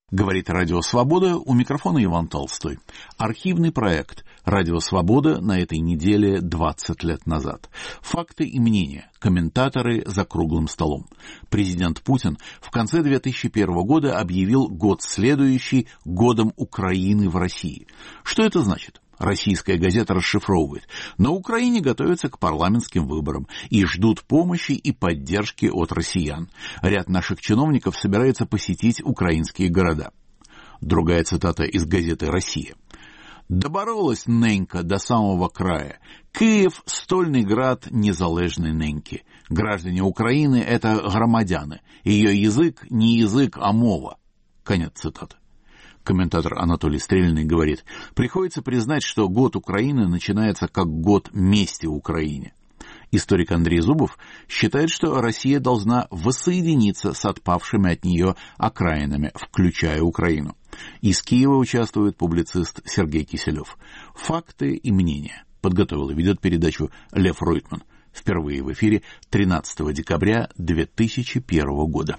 Говорит Радио Свобода, у микрофона Иван Толстой. Архивный проект Радио Свобода на этой неделе 20 лет назад. Факты и мнения. Комментаторы за круглым столом. Президент Путин в конце 2001 года объявил год следующий годом Украины в России. Что это значит? Российская газета расшифровывает. На Украине готовятся к парламентским выборам и ждут помощи и поддержки от россиян. Ряд наших чиновников собирается посетить украинские города. Другая цитата из газеты «Россия». «Доборолась ненька до самого края. Киев – стольный град незалежной неньки. Граждане Украины – это громадяне. Ее язык не язык, а мова». Конец цитаты. Комментатор Анатолий Стрельный говорит, приходится признать, что год Украины начинается как год мести Украине. Историк Андрей Зубов считает, что Россия должна воссоединиться с отпавшими от нее окраинами, включая Украину. Из Киева участвует публицист Сергей Киселев. Факты и мнения. Подготовил и ведет передачу Лев Ройтман. Впервые в эфире 13 декабря 2001 года.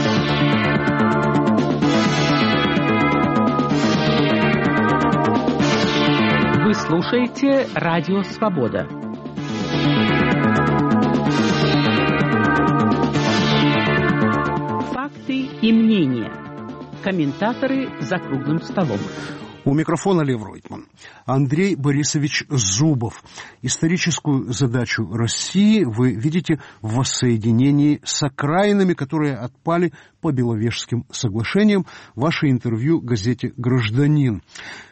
Вы слушаете Радио Свобода. Факты и мнения. Комментаторы за круглым столом. У микрофона Лев Ройтман. Андрей Борисович Зубов. Историческую задачу России вы видите в воссоединении с окраинами, которые отпали по Беловежским соглашениям. Ваше интервью газете «Гражданин».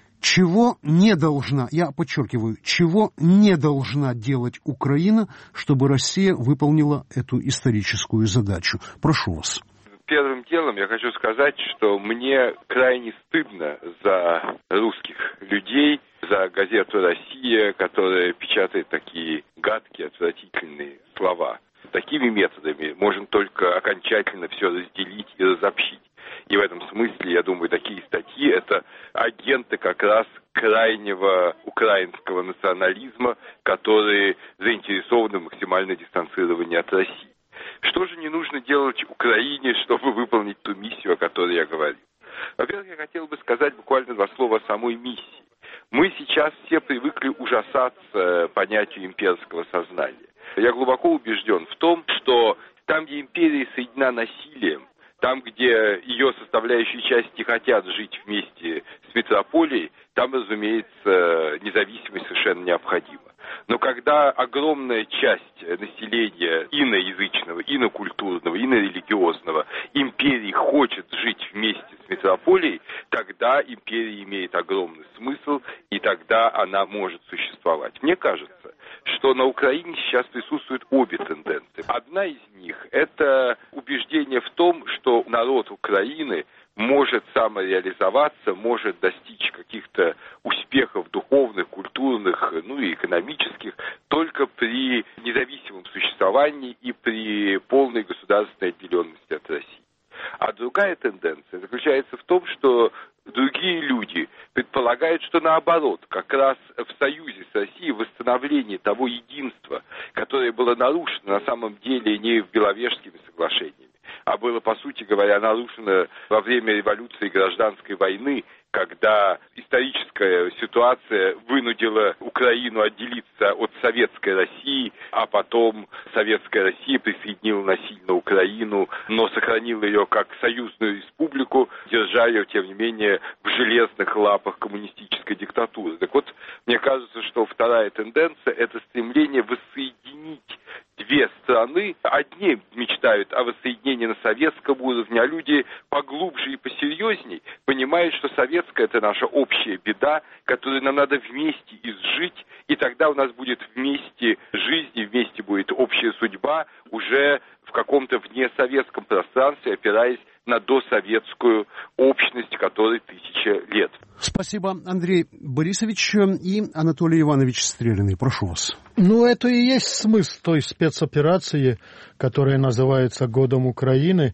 Чего не должна, я подчеркиваю, чего не должна делать Украина, чтобы Россия выполнила эту историческую задачу? Прошу вас. Первым делом я хочу сказать, что мне крайне стыдно за русских людей, за газету «Россия», которая печатает такие гадкие, отвратительные слова. Такими методами можно только окончательно все разделить и разобщить. И в этом смысле, я думаю, такие статьи – это агенты как раз крайнего украинского национализма, которые заинтересованы в максимальном дистанцировании от России. Что же не нужно делать Украине, чтобы выполнить ту миссию, о которой я говорил? Во-первых, я хотел бы сказать буквально два слова о самой миссии. Мы сейчас все привыкли ужасаться понятию имперского сознания. Я глубоко убежден в том, что там, где империя соединена насилием, там, где ее составляющие части хотят жить вместе с метрополией, там, разумеется, независимость совершенно необходима. Но когда огромная часть населения иноязычного, инокультурного, инорелигиозного империи хочет жить вместе с метрополией, тогда империя имеет огромный смысл, и тогда она может существовать. Мне кажется, что на Украине сейчас присутствуют обе тенденции. Одна из них – это убеждение в том, что народ Украины может самореализоваться, может достичь каких-то успехов духовных, культурных, и экономических только при независимом существовании и при полной государственной отделенности от России. А другая тенденция заключается в том, что другие люди предполагают, что наоборот, как раз в союзе с Россией, в восстановлении того единства, которое было нарушено на самом деле не Беловежскими соглашениями, а было, по сути говоря, нарушено во время революции и гражданской войны, когда историческая ситуация вынудила Украину отделиться от Советской России, а потом Советская Россия присоединила насильно Украину, но сохранила ее как союзную республику, держа ее, тем не менее, в железных лапах коммунистической диктатуры. Так вот, мне кажется, что вторая тенденция – это стремление воссоединить две страны. Одни мечтают о воссоединении на советском уровне, а люди поглубже и посерьезней понимают, что советская – это наша общая беда, которую нам надо вместе изжить, и тогда у нас будет вместе жизнь, и вместе будет общая судьба уже в каком-то внесоветском пространстве, опираясь на досоветскую общность, которой 1000 лет. Спасибо, Андрей Борисович. И Анатолий Иванович Стрелиный. Прошу вас. Это и есть смысл той спецоперации, которая называется «Годом Украины»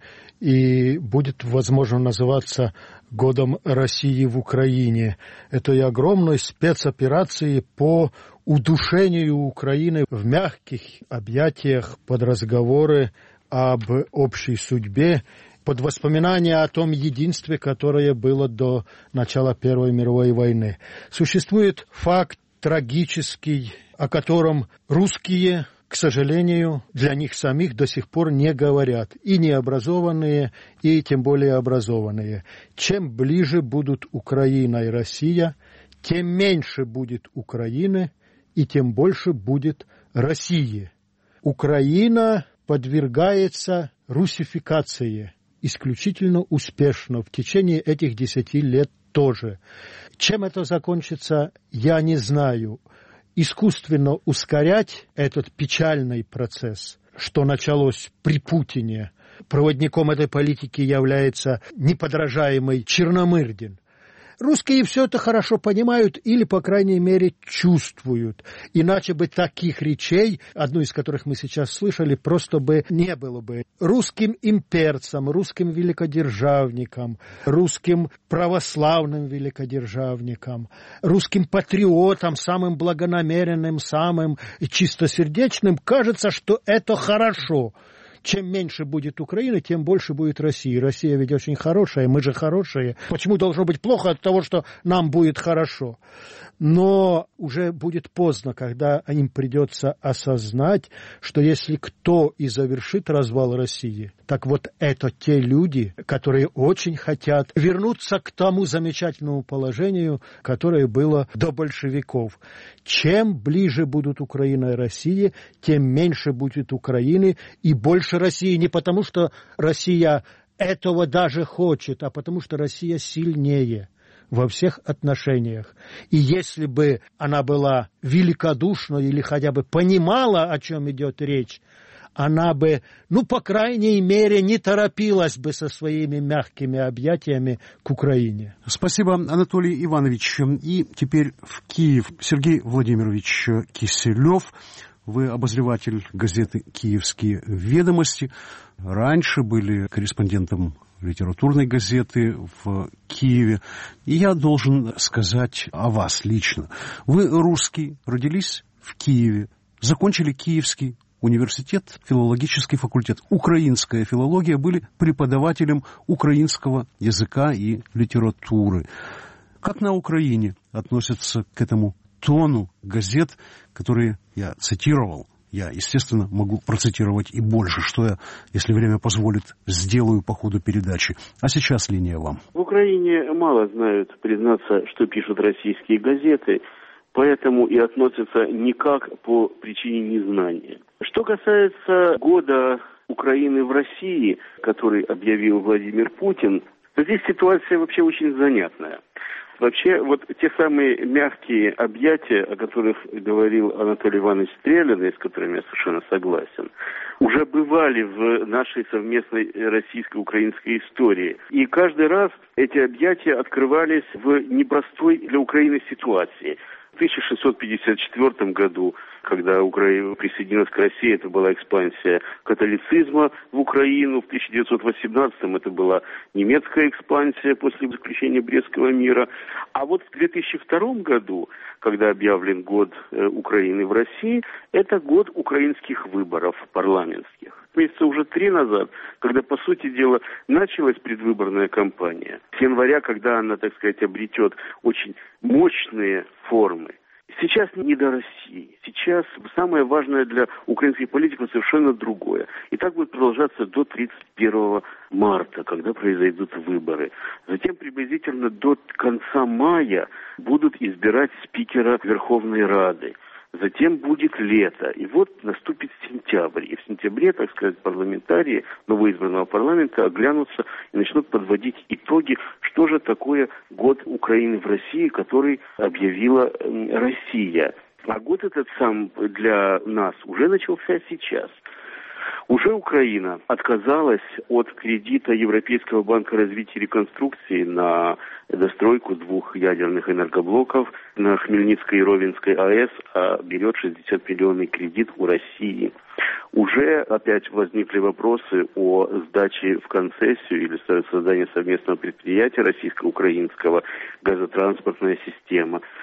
и будет, возможно, называться «Годом России в Украине». Это и огромной спецоперации по удушению Украины в мягких объятиях под разговоры об общей судьбе под воспоминания о том единстве, которое было до начала Первой мировой войны. Существует факт трагический, о котором русские, к сожалению, для них самих до сих пор не говорят. И необразованные, и тем более образованные. Чем ближе будут Украина и Россия, тем меньше будет Украины, и тем больше будет России. Украина подвергается русификации исключительно успешно в течение этих 10 лет тоже. Чем это закончится, я не знаю. Искусственно ускорять этот печальный процесс, что началось при Путине, проводником этой политики является неподражаемый Черномырдин. Русские все это хорошо понимают или, по крайней мере, чувствуют. Иначе бы таких речей, одну из которых мы сейчас слышали, просто бы не было бы. Русским имперцам, русским великодержавникам, русским православным великодержавникам, русским патриотам, самым благонамеренным, самым чистосердечным, кажется, что это хорошо. Чем меньше будет Украины, тем больше будет России. Россия ведь очень хорошая, мы же хорошие. Почему должно быть плохо от того, что нам будет хорошо? Но уже будет поздно, когда им придется осознать, что если кто и завершит развал России, так вот это те люди, которые очень хотят вернуться к тому замечательному положению, которое было до большевиков. Чем ближе будут Украина и Россия, тем меньше будет Украины и больше России. Не потому, что Россия этого даже хочет, а потому, что Россия сильнее во всех отношениях. И если бы она была великодушна или хотя бы понимала, о чем идет речь, она бы, по крайней мере, не торопилась бы со своими мягкими объятиями к Украине. Спасибо, Анатолий Иванович. И теперь в Киев. Сергей Владимирович Киселев. Вы обозреватель газеты «Киевские ведомости». Раньше были корреспондентом литературной газеты в Киеве. И я должен сказать о вас лично. Вы русский, родились в Киеве, закончили Киевский университет, филологический факультет, украинская филология, были преподавателем украинского языка и литературы. Как на Украине относятся к этому тону газет, которые я цитировал? Я, естественно, могу процитировать и больше, что я, если время позволит, сделаю по ходу передачи. А сейчас линия вам. В Украине мало знают, признаться, что пишут российские газеты, поэтому и относятся никак по причине незнания. Что касается года Украины в России, который объявил Владимир Путин, то здесь ситуация вообще очень занятная. Вообще, вот те самые мягкие объятия, о которых говорил Анатолий Иванович Стрелин, с которыми я совершенно согласен, уже бывали в нашей совместной российско-украинской истории. И каждый раз эти объятия открывались в непростой для Украины ситуации. В 1654 году, когда Украина присоединилась к России, это была экспансия католицизма в Украину. В 1918 это была немецкая экспансия после заключения Брестского мира. А вот в 2002 году, когда объявлен год Украины в России, это год украинских выборов парламентских. Месяца уже 3 назад, когда, по сути дела, началась предвыборная кампания. С января, когда она, так сказать, обретет очень мощные формы. Сейчас не до России. Сейчас самое важное для украинских политиков совершенно другое. И так будет продолжаться до 31 марта, когда произойдут выборы. Затем приблизительно до конца мая будут избирать спикера Верховной Рады. Затем будет лето, и вот наступит сентябрь. И в сентябре, так сказать, парламентарии новоизбранного парламента оглянутся и начнут подводить итоги, что же такое год Украины в России, который объявила Россия. А год этот сам для нас уже начался сейчас. Уже Украина отказалась от кредита Европейского банка развития и реконструкции на достройку 2 ядерных энергоблоков на Хмельницкой и Ровенской АЭС, а берет 60-миллионный кредит у России. Уже опять возникли вопросы о сдаче в концессию или создании совместного предприятия российско-украинского газотранспортная система.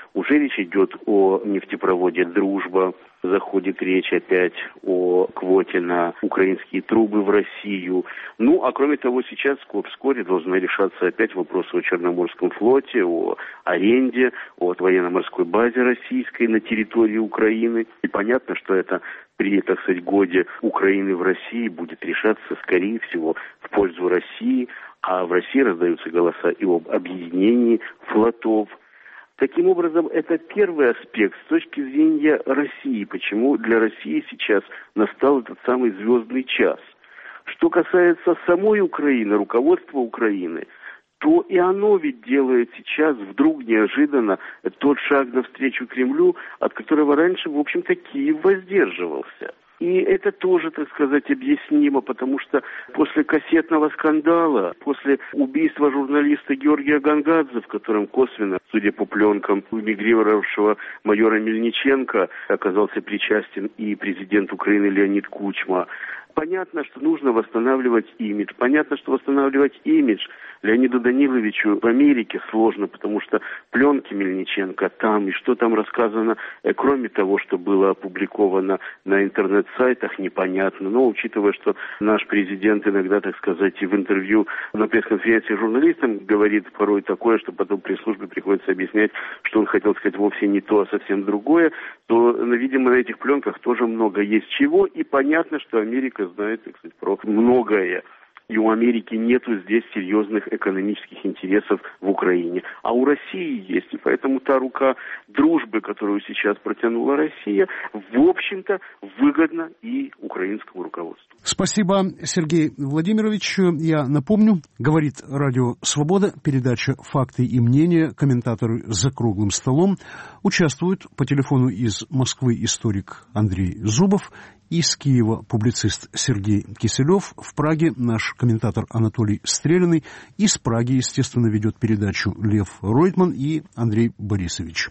Уже речь идет о нефтепроводе «Дружба». Заходит речь опять о квоте на украинские трубы в Россию. Ну, а кроме того, сейчас вскоре должны решаться опять вопросы о Черноморском флоте, о аренде, о военно-морской базе российской на территории Украины. И понятно, что это при, так сказать, годе Украины в России будет решаться, скорее всего, в пользу России. А в России раздаются голоса и об объединении флотов. Таким образом, это первый аспект с точки зрения России. Почему для России сейчас настал этот самый звездный час. Что касается самой Украины, руководства Украины, то и оно ведь делает сейчас вдруг неожиданно тот шаг навстречу Кремлю, от которого раньше, в общем-то, Киев воздерживался. И это тоже, так сказать, объяснимо, потому что после кассетного скандала, после убийства журналиста Георгия Гонгадзе, в котором косвенно, судя по пленкам эмигрировавшего майора Мельниченко, оказался причастен и президент Украины Леонид Кучма, понятно, что нужно восстанавливать имидж. Понятно, что восстанавливать имидж Леониду Даниловичу в Америке сложно, потому что пленки Мельниченко там, и что там рассказано, кроме того, что было опубликовано на интернет-сайтах, непонятно. Но учитывая, что наш президент иногда, так сказать, в интервью на пресс-конференции журналистам говорит порой такое, что потом пресс-службе приходится объяснять, что он хотел сказать вовсе не то, а совсем другое, то, видимо, на этих пленках тоже много есть чего, и понятно, что Америка знает, так сказать, про многое. И у Америки нету здесь серьезных экономических интересов в Украине. А у России есть. И поэтому та рука дружбы, которую сейчас протянула Россия, в общем-то, выгодна и украинскому руководству. Спасибо, Сергей Владимирович. Я напомню, говорит Радио Свобода, передача «Факты и мнения», комментаторы за круглым столом. Участвуют по телефону из Москвы историк Андрей Зубов, из Киева публицист Сергей Киселев, в Праге наш комментатор Анатолий Стрелянный, из Праги, естественно, ведет передачу Лев Ройтман и Андрей Борисович.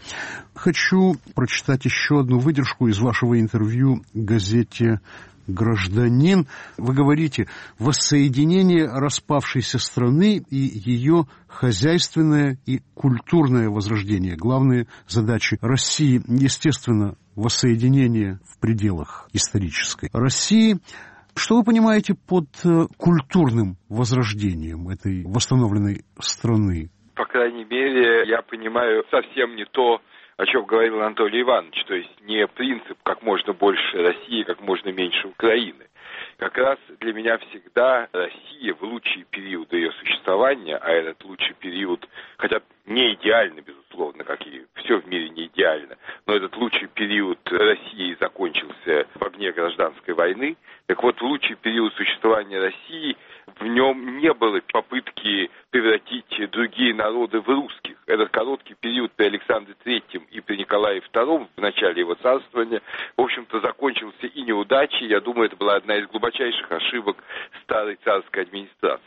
Хочу прочитать еще одну выдержку из вашего интервью газете «Гражданин». Вы говорите: воссоединение распавшейся страны и ее хозяйственное и культурное возрождение. Главные задачи России, естественно, воссоединение в пределах исторической России. Что вы понимаете под культурным возрождением этой восстановленной страны? По крайней мере, я понимаю совсем не то, о чем говорил Анатолий Иванович, то есть не принцип как можно больше России, как можно меньше Украины. Как раз для меня всегда Россия в лучшие периоды ее существования, а этот лучший период, хотя не идеально, безусловно, как и все в мире не идеально, но этот лучший период России закончился в огне гражданской войны. Так вот, в лучший период существования России в нем не было попытки превратить другие народы в русских. Этот короткий период при Александре III и при Николае II в начале его царствования, в общем-то, закончился и неудачей. Я думаю, это была одна из глубочайших ошибок старой царской администрации.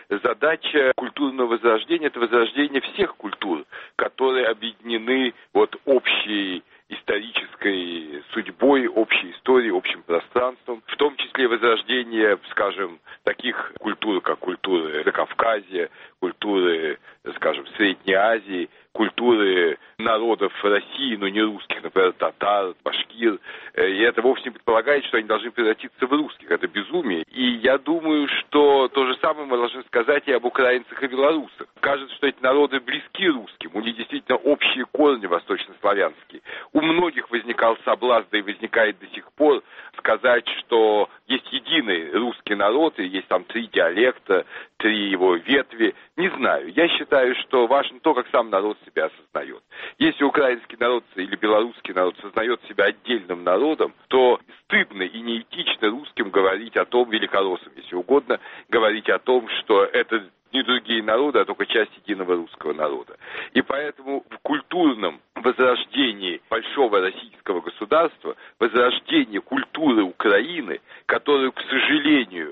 Задача культурного возрождения – это возрождение всех культур, которые объединены общей исторической судьбой, общей историей, общим пространством, в том числе возрождение, скажем, таких культур, как культуры Закавказья, культуры, скажем, Средней Азии, культуры народов России, но не русских, например, татар, башкир. И это вовсе не предполагает, что они должны превратиться в русских. Это безумие. И я думаю, что то же самое мы должны сказать и об украинцах и белорусах. Кажется, что эти народы близки русским, у них действительно общие корни восточнославянские. У многих возникал соблазн, да и возникает до сих пор, сказать, что есть единый русский народ, и есть там 3 диалекта, 3 его ветви. Не знаю. Я считаю, что важно то, как сам народ себя осознает. Если украинский народ или белорусский народ сознает себя отдельным народом, то стыдно и неэтично русским говорить о том, великороссам, если угодно, говорить о том, что это не другие народы, а только часть единого русского народа. И поэтому в культурном возрождении большого российского государства, возрождении культуры Украины, которую, к сожалению,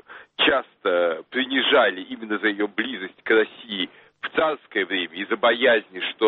часто принижали именно за ее близость к России в царское время, из-за боязни, что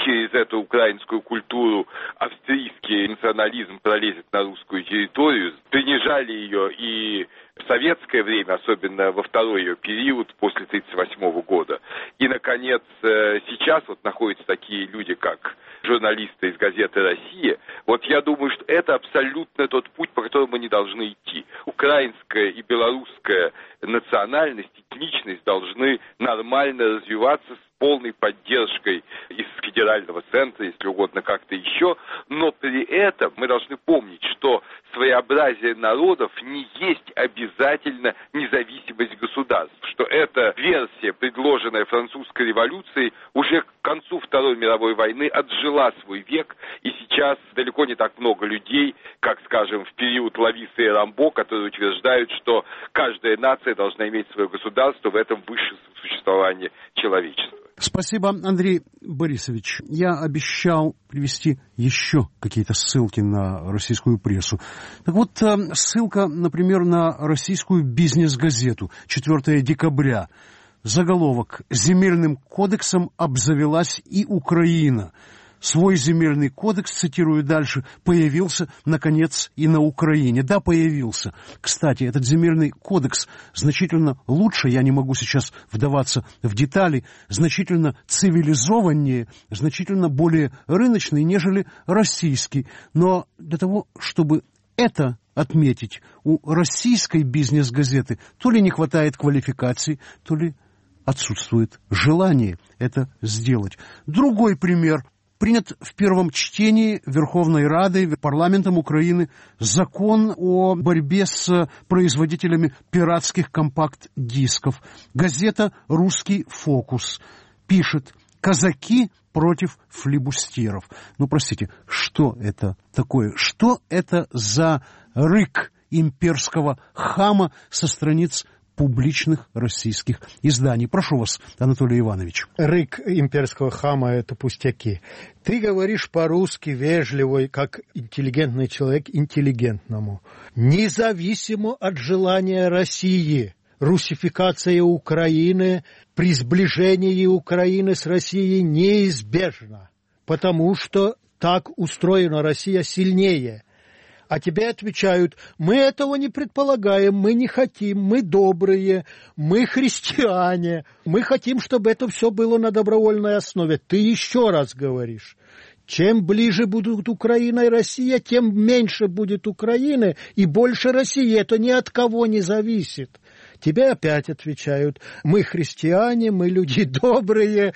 через эту украинскую культуру австрийский национализм пролезет на русскую территорию, принижали ее и в советское время, особенно во второй ее период, после 1938 года. И, наконец, сейчас вот находятся такие люди, как журналисты из газеты «Россия». Вот я думаю, что это абсолютно тот путь, по которому мы не должны идти. Украинская и белорусская национальность, этничность должны нормально развиваться с полной поддержкой из федерального центра, если угодно как-то еще, но при этом мы должны помнить, что своеобразие народов не есть обязательно независимость государств, что эта версия, предложенная французской революцией, уже к концу Второй мировой войны отжила свой век, и сейчас далеко не так много людей, как, скажем, в период Лависа и Рамбо, которые утверждают, что каждая нация должна иметь свое государство, в этом высшее существование человечества. Спасибо, Андрей Борисович. Я обещал привести еще какие-то ссылки на российскую прессу. Так вот, ссылка, например, на российскую бизнес-газету 4 декабря. Заголовок: «Земельным кодексом обзавелась и Украина». Свой земельный кодекс, цитирую дальше, появился, наконец, и на Украине. Да, появился. Кстати, этот земельный кодекс значительно лучше, я не могу сейчас вдаваться в детали, значительно цивилизованнее, значительно более рыночный, нежели российский. Но для того, чтобы это отметить, у российской бизнес-газеты то ли не хватает квалификации, то ли отсутствует желание это сделать. Другой пример. Принят в первом чтении Верховной Радой, парламентом Украины закон о борьбе с производителями пиратских компакт-дисков. Газета «Русский фокус» пишет: «Казаки против флибустеров». Ну, простите, что это такое? Что это за рык имперского хама со страниц публичных российских изданий? Прошу вас, Анатолий Иванович. Рык имперского хама – это пустяки. Ты говоришь по-русски вежливо, как интеллигентный человек интеллигентному. Независимо от желания России, русификация Украины при сближении Украины с Россией неизбежна, потому что так устроена Россия сильнее. А тебе отвечают: мы этого не предполагаем, мы не хотим, мы добрые, мы христиане, мы хотим, чтобы это все было на добровольной основе. Ты еще раз говоришь: чем ближе будут Украина и Россия, тем меньше будет Украины и больше России. Это ни от кого не зависит. Тебе опять отвечают: мы христиане, мы люди добрые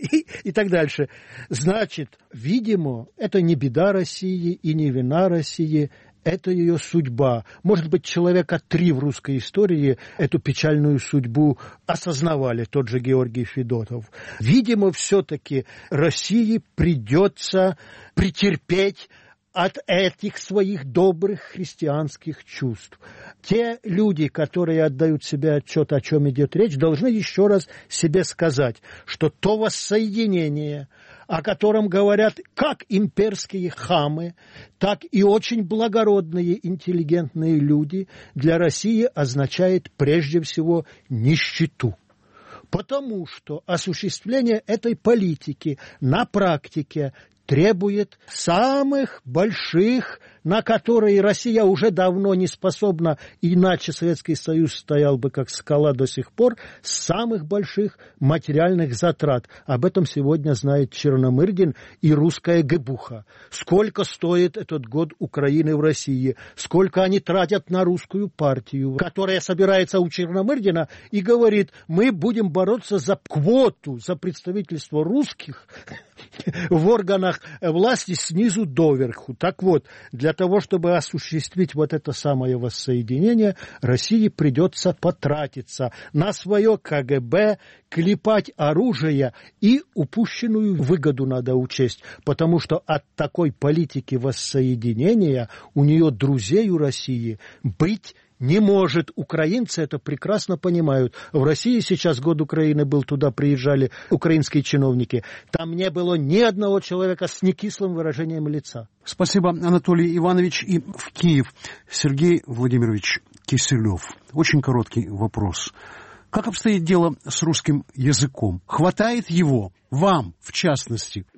и так дальше. Значит, видимо, это не беда России и не вина России, это ее судьба. Может быть, человека 3 в русской истории эту печальную судьбу осознавали, тот же Георгий Федотов. Видимо, все-таки России придется претерпеть от этих своих добрых христианских чувств. Те люди, которые отдают себе отчет, о чем идет речь, должны еще раз себе сказать, что то воссоединение, о котором говорят как имперские хамы, так и очень благородные, интеллигентные люди, для России означает прежде всего нищету. Потому что осуществление этой политики на практике требует самых больших, на которые Россия уже давно не способна, иначе Советский Союз стоял бы как скала до сих пор, самых больших материальных затрат. Об этом сегодня знает Черномырдин и русская ГБУХа. Сколько стоит этот год Украины в России, сколько они тратят на русскую партию, которая собирается у Черномырдина и говорит: мы будем бороться за квоту, за представительство русских в органах власти снизу доверху. Так вот, для того, чтобы осуществить вот это самое воссоединение, России придется потратиться на свое КГБ, клепать оружие, и упущенную выгоду надо учесть, потому что от такой политики воссоединения у нее друзей у России быть не может. Украинцы это прекрасно понимают. В России сейчас год Украины был, туда приезжали украинские чиновники. Там не было ни одного человека с некислым выражением лица. Спасибо, Анатолий Иванович. И в Киев Сергей Владимирович Киселев. Очень короткий вопрос. Как обстоит дело с русским языком? Хватает его? Вам, в частности? Да, русский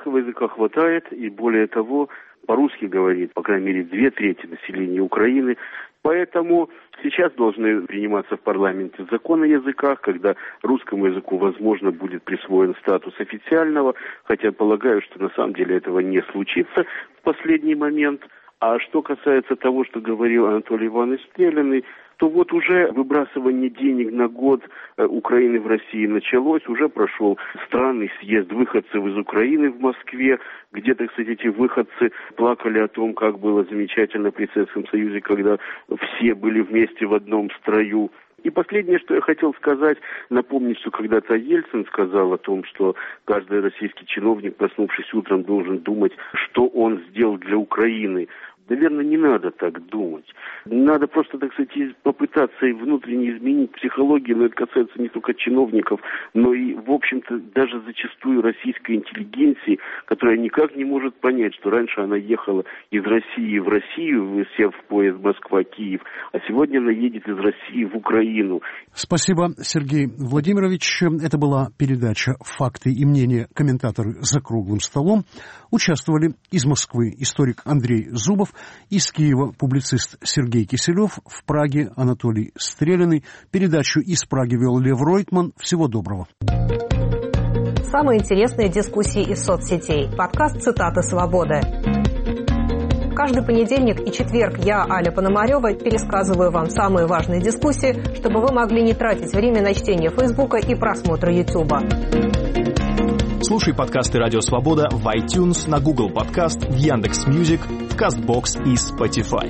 русского языка хватает, и более того, по-русски говорит, по крайней мере, 2/3 населения Украины. Поэтому сейчас должны приниматься в парламенте законы о языках, когда русскому языку, возможно, будет присвоен статус официального, хотя полагаю, что на самом деле этого не случится в последний момент. А что касается того, что говорил Анатолий Иванович Стреляный, то вот уже выбрасывание денег на год Украины в России началось, уже прошел странный съезд выходцев из Украины в Москве, где, так сказать, эти выходцы плакали о том, как было замечательно при Советском Союзе, когда все были вместе в одном строю. И последнее, что я хотел сказать, напомнить, что когда-то Ельцин сказал о том, что каждый российский чиновник, проснувшись утром, должен думать, что он сделал для Украины. Наверное, не надо так думать. Надо просто, так сказать, попытаться и внутренне изменить психологию, но это касается не только чиновников, но и, в общем-то, даже зачастую российской интеллигенции, которая никак не может понять, что раньше она ехала из России в Россию, сев в поезд Москва-Киев, а сегодня она едет из России в Украину. Спасибо, Сергей Владимирович. Это была передача «Факты и мнения. Комментаторы за круглым столом». Участвовали из Москвы историк Андрей Зубов, из Киева публицист Сергей Киселев, в Праге Анатолий Стреляный. Передачу из Праги вел Лев Ройтман. Всего доброго. Самые интересные дискуссии из соцсетей. Подкаст «Цитаты свободы». Каждый понедельник и четверг я, Аля Пономарева, пересказываю вам самые важные дискуссии, чтобы вы могли не тратить время на чтение Фейсбука и просмотра Ютуба. Слушай подкасты «Радио Свобода» в iTunes, на Google Подкаст, в Яндекс.Мьюзик, в Кастбокс и Spotify.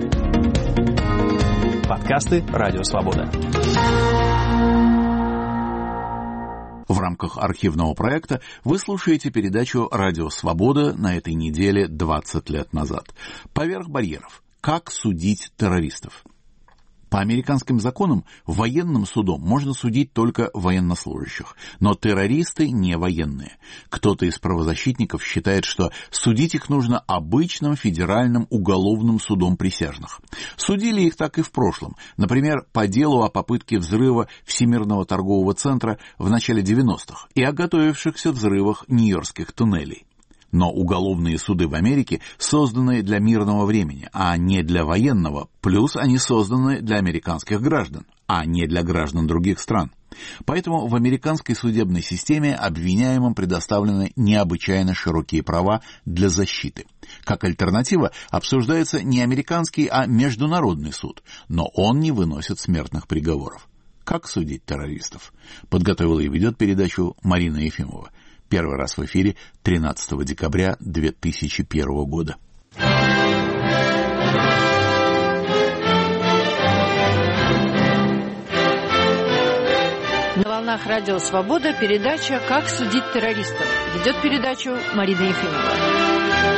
Подкасты «Радио Свобода». В рамках архивного проекта вы слушаете передачу «Радио Свобода» на этой неделе 20 лет назад. «Поверх барьеров. Как судить террористов». По американским законам военным судом можно судить только военнослужащих, но террористы не военные. Кто-то из правозащитников считает, что судить их нужно обычным федеральным уголовным судом присяжных. Судили их так и в прошлом, например, по делу о попытке взрыва Всемирного торгового центра в начале 90-х и о готовившихся взрывах нью-йоркских туннелей. Но уголовные суды в Америке созданы для мирного времени, а не для военного, плюс они созданы для американских граждан, а не для граждан других стран. Поэтому в американской судебной системе обвиняемым предоставлены необычайно широкие права для защиты. Как альтернатива обсуждается не американский, а международный суд, но он не выносит смертных приговоров. Как судить террористов? Подготовила и ведет передачу Марина Ефимова. Первый раз в эфире 13 декабря 2001 года. На волнах «Радио Свобода» передача «Как судить террористов». Ведет передачу Марина Ефимова.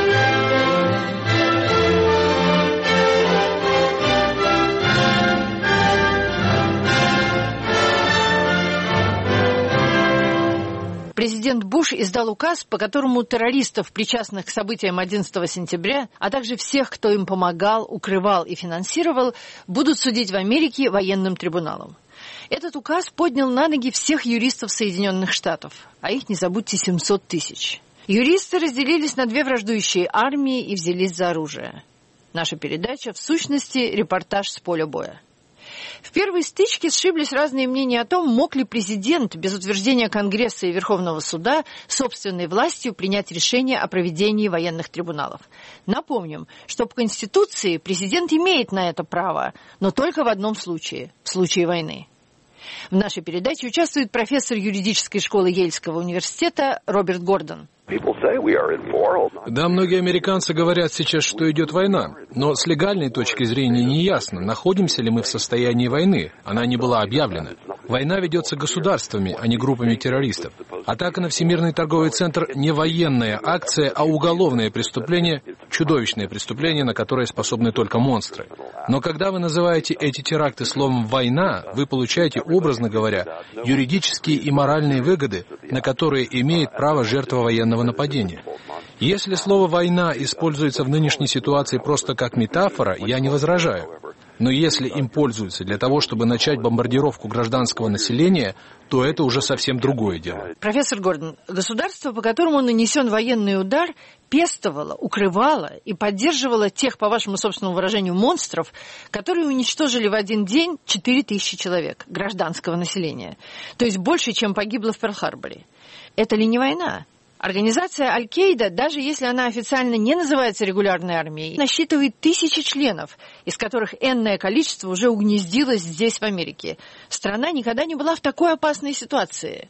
Президент Буш издал указ, по которому террористов, причастных к событиям 11 сентября, а также всех, кто им помогал, укрывал и финансировал, будут судить в Америке военным трибуналом. Этот указ поднял на ноги всех юристов Соединенных Штатов, а их, не забудьте, 700 тысяч. Юристы разделились на две враждующие армии и взялись за оружие. Наша передача, в сущности, репортаж с поля боя. В первой стычке сшиблись разные мнения о том, мог ли президент без утверждения Конгресса и Верховного суда собственной властью принять решение о проведении военных трибуналов. Напомним, что по Конституции президент имеет на это право, но только в одном случае – в случае войны. В нашей передаче участвует профессор юридической школы Ельского университета Роберт Гордон. Да, многие американцы говорят сейчас, что идет война, но с легальной точки зрения не ясно, находимся ли мы в состоянии войны. Она не была объявлена. Война ведется государствами, а не группами террористов. Атака на Всемирный торговый центр не военная акция, а уголовное преступление, чудовищное преступление, на которое способны только монстры. Но когда вы называете эти теракты словом «война», вы получаете, образно говоря, юридические и моральные выгоды, на которые имеет право жертва военного нападения. Если слово «война» используется в нынешней ситуации просто как метафора, я не возражаю. Но если им пользуются для того, чтобы начать бомбардировку гражданского населения, то это уже совсем другое дело. Профессор Гордон, государство, по которому нанесен военный удар, пестовало, укрывало и поддерживало тех, по вашему собственному выражению, монстров, которые уничтожили в один день 4000 человек гражданского населения. То есть больше, чем погибло в Перл-Харборе. Это ли не война? Организация Аль-Каида, даже если она официально не называется регулярной армией, насчитывает 1000 членов, из которых энное количество уже угнездилось здесь, в Америке. Страна никогда не была в такой опасной ситуации.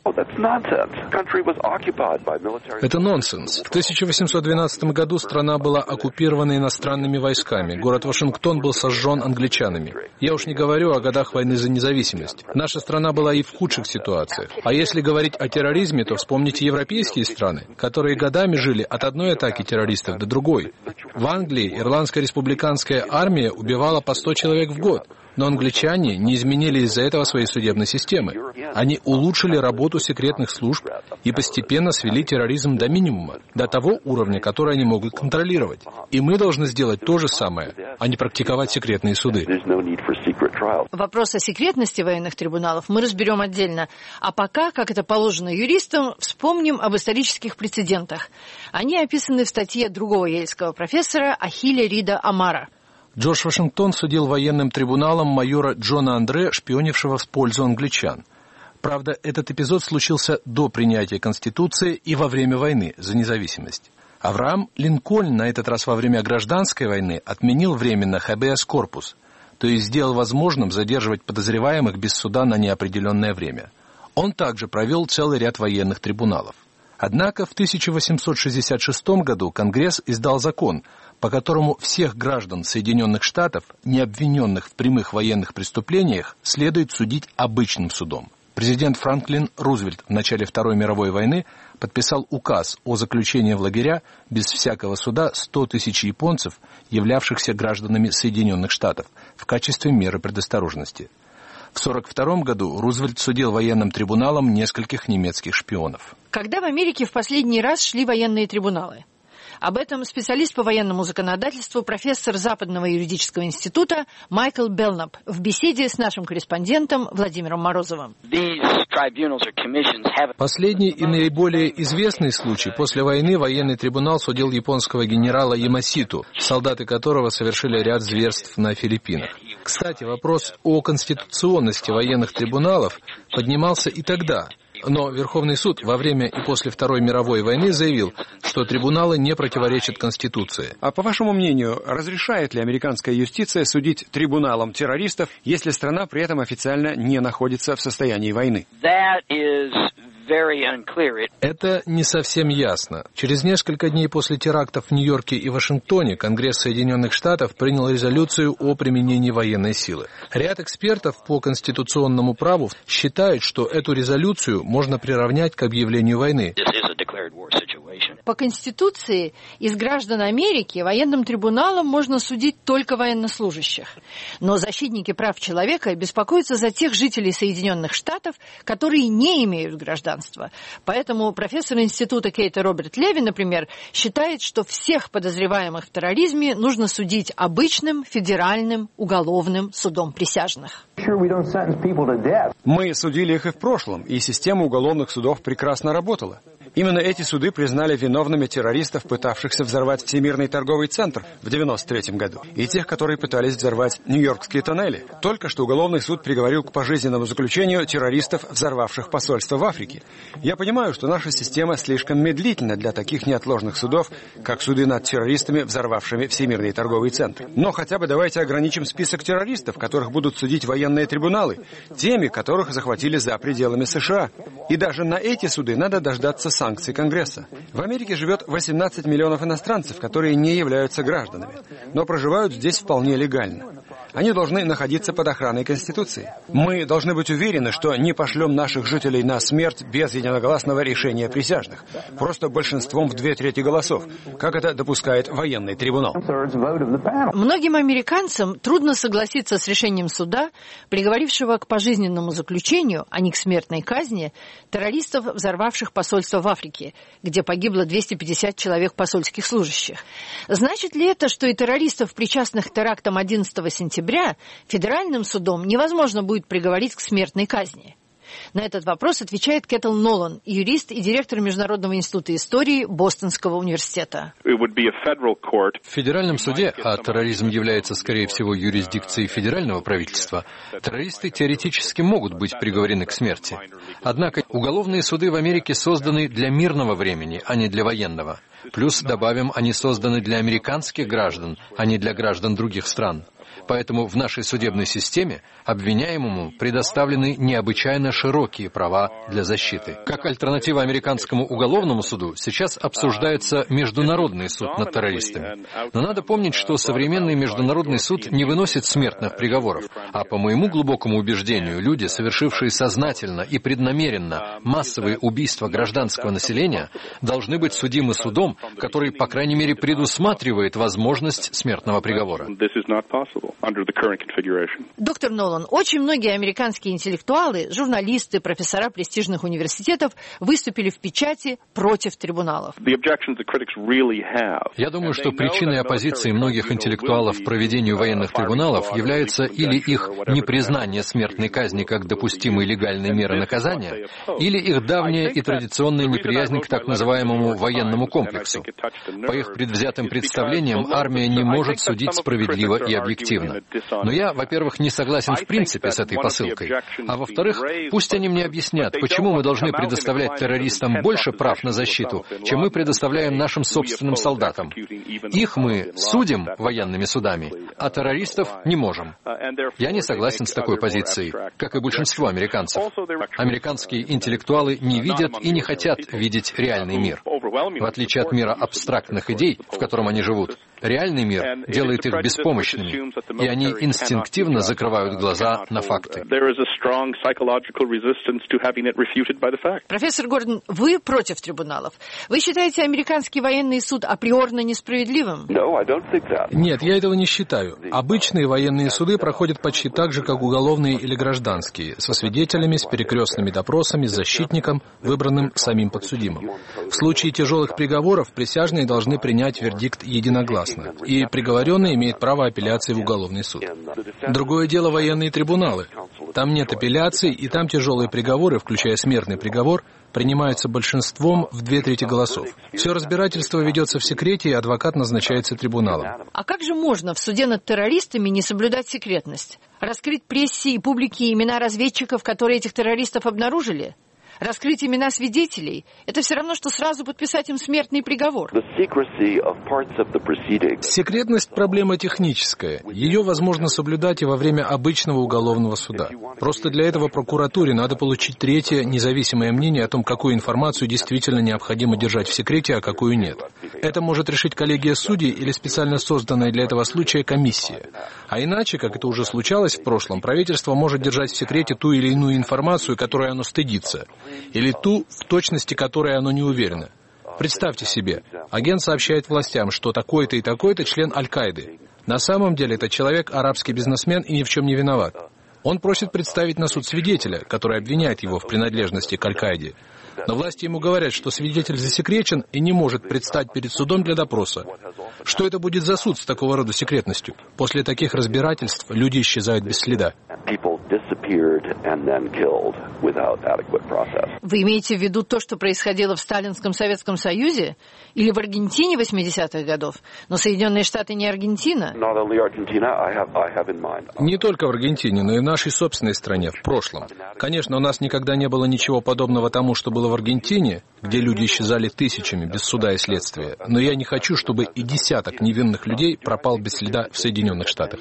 Это нонсенс. В 1812 году страна была оккупирована иностранными войсками. Город Вашингтон был сожжен англичанами. Я уж не говорю о годах войны за независимость. Наша страна была и в худших ситуациях. А если говорить о терроризме, то вспомните европейские страны, которые годами жили от одной атаки террористов до другой. В Англии Ирландская республиканская армия убивала по 100 человек в год, но англичане не изменили из-за этого своей судебной системы. Они улучшили работу секретных служб и постепенно свели терроризм до минимума, до того уровня, который они могут контролировать. И мы должны сделать то же самое, а не практиковать секретные суды. Вопрос о секретности военных трибуналов мы разберем отдельно. А пока, как это положено юристам, вспомним об исторических прецедентах. Они описаны в статье другого ельского профессора Ахилля Рида Амара. Джордж Вашингтон судил военным трибуналом майора Джона Андре, шпионившего в пользу англичан. Правда, этот эпизод случился до принятия Конституции и во время войны за независимость. Авраам Линкольн на этот раз во время гражданской войны отменил временно хабеас корпус, то есть сделал возможным задерживать подозреваемых без суда на неопределенное время. Он также провел целый ряд военных трибуналов. Однако в 1866 году Конгресс издал закон, по которому всех граждан Соединенных Штатов, не обвиненных в прямых военных преступлениях, следует судить обычным судом. Президент Франклин Рузвельт в начале Второй мировой войны подписал указ о заключении в лагеря без всякого суда 100 тысяч японцев, являвшихся гражданами Соединенных Штатов, в качестве меры предосторожности. В 1942 году Рузвельт судил военным трибуналом нескольких немецких шпионов. Когда в Америке в последний раз шли военные трибуналы? Об этом специалист по военному законодательству, профессор Западного юридического института Майкл Белнап в беседе с нашим корреспондентом Владимиром Морозовым. Последний и наиболее известный случай. После войны военный трибунал судил японского генерала Ямаситу, солдаты которого совершили ряд зверств на Филиппинах. Кстати, вопрос о конституционности военных трибуналов поднимался и тогда. Но Верховный суд во время и после Второй мировой войны заявил, что трибуналы не противоречат Конституции. А по вашему мнению, разрешает ли американская юстиция судить трибуналом террористов, если страна при этом официально не находится в состоянии войны? Это не совсем ясно. Через несколько дней после терактов в Нью-Йорке и Вашингтоне Конгресс Соединенных Штатов принял резолюцию о применении военной силы. Ряд экспертов по конституционному праву считают, что эту резолюцию можно приравнять к объявлению войны. По Конституции из граждан Америки военным трибуналом можно судить только военнослужащих. Но защитники прав человека беспокоятся за тех жителей Соединенных Штатов, которые не имеют гражданства. Поэтому профессор института Кейта Роберт Леви, например, считает, что всех подозреваемых в терроризме нужно судить обычным федеральным уголовным судом присяжных. Мы судили их и в прошлом, и система уголовных судов прекрасно работала. Именно эти суды признали виновными террористов, пытавшихся взорвать Всемирный торговый центр в 1993 году, и тех, которые пытались взорвать Нью-Йоркские тоннели. Только что уголовный суд приговорил к пожизненному заключению террористов, взорвавших посольство в Африке. Я понимаю, что наша система слишком медлительна для таких неотложных судов, как суды над террористами, взорвавшими Всемирный торговый центр. Но хотя бы давайте ограничим список террористов, которых будут судить военные трибуналы, теми, которых захватили за пределами США. И даже на эти суды надо дождаться санкций Конгресса. В Америке живет 18 миллионов иностранцев, которые не являются гражданами, но проживают здесь вполне легально. Они должны находиться под охраной Конституции. Мы должны быть уверены, что не пошлем наших жителей на смерть без единогласного решения присяжных, просто большинством в 2/3 голосов, как это допускает военный трибунал. Многим американцам трудно согласиться с решением суда, приговорившего к пожизненному заключению, а не к смертной казни, террористов, взорвавших посольство в Африке, где погибло 250 человек посольских служащих. Значит ли это, что и террористов, причастных к терактам 11 сентября, сентября федеральным судом невозможно будет приговорить к смертной казни? На этот вопрос отвечает Кэттл Нолан, юрист и директор Международного института истории Бостонского университета. В федеральном суде, а терроризм является, скорее всего, юрисдикцией федерального правительства, террористы теоретически могут быть приговорены к смерти. Однако уголовные суды в Америке созданы для мирного времени, а не для военного. Плюс, добавим, они созданы для американских граждан, а не для граждан других стран. Поэтому в нашей судебной системе обвиняемому предоставлены необычайно широкие права для защиты. Как альтернатива американскому уголовному суду сейчас обсуждается Международный суд над террористами. Но надо помнить, что современный Международный суд не выносит смертных приговоров, а по моему глубокому убеждению, люди, совершившие сознательно и преднамеренно массовые убийства гражданского населения, должны быть судимы судом, который, по крайней мере, предусматривает возможность смертного приговора. Доктор Нолан, очень многие американские интеллектуалы, журналисты, профессора престижных университетов выступили в печати против трибуналов. Я думаю, что причиной оппозиции многих интеллектуалов к проведению военных трибуналов является или их непризнание смертной казни как допустимой легальной меры наказания, или их давняя и традиционная неприязнь к так называемому военному комплексу. По их предвзятым представлениям, армия не может судить справедливо и объективно. Но я, во-первых, не согласен в принципе с этой посылкой, а во-вторых, пусть они мне объяснят, почему мы должны предоставлять террористам больше прав на защиту, чем мы предоставляем нашим собственным солдатам. Их мы судим военными судами, а террористов не можем. Я не согласен с такой позицией, как и большинство американцев. Американские интеллектуалы не видят и не хотят видеть реальный мир. В отличие от мира абстрактных идей, в котором они живут, реальный мир делает их беспомощными, и они инстинктивно закрывают глаза на факты. Профессор Гордон, вы против трибуналов. Вы считаете американский военный суд априорно несправедливым? Нет, я этого не считаю. Обычные военные суды проходят почти так же, как уголовные или гражданские, со свидетелями, с перекрестными допросами, с защитником, выбранным самим подсудимым. В случае тяжелых приговоров присяжные должны принять вердикт единогласно, и приговоренный имеет право апелляции в уголовный суд. Другое дело военные трибуналы. Там нет апелляций, и там тяжелые приговоры, включая смертный приговор, принимаются большинством в 2/3 голосов. Все разбирательство ведется в секрете, и адвокат назначается трибуналом. А как же можно в суде над террористами не соблюдать секретность? Раскрыть прессе и публике имена разведчиков, которые этих террористов обнаружили? Раскрыть имена свидетелей – это все равно, что сразу подписать им смертный приговор. Секретность – проблема техническая. Ее возможно соблюдать и во время обычного уголовного суда. Просто для этого прокуратуре надо получить третье, независимое мнение о том, какую информацию действительно необходимо держать в секрете, а какую нет. Это может решить коллегия судей или специально созданная для этого случая комиссия. А иначе, как это уже случалось в прошлом, правительство может держать в секрете ту или иную информацию, которой оно стыдится, или ту, в точности которой оно не уверено. Представьте себе, агент сообщает властям, что такой-то и такой-то член Аль-Каиды. На самом деле этот человек арабский бизнесмен и ни в чем не виноват. Он просит представить на суд свидетеля, который обвиняет его в принадлежности к Аль-Каиде. Но власти ему говорят, что свидетель засекречен и не может предстать перед судом для допроса. Что это будет за суд с такого рода секретностью? После таких разбирательств люди исчезают без следа. Вы имеете в виду то, что происходило в Сталинском Советском Союзе? Или в Аргентине 80-х годов? Но Соединенные Штаты не Аргентина. Не только в Аргентине, но и в нашей собственной стране, в прошлом. Конечно, у нас никогда не было ничего подобного тому, что было в Аргентине, где люди исчезали тысячами без суда и следствия. Но я не хочу, чтобы и десяток невинных людей пропал без следа в Соединенных Штатах.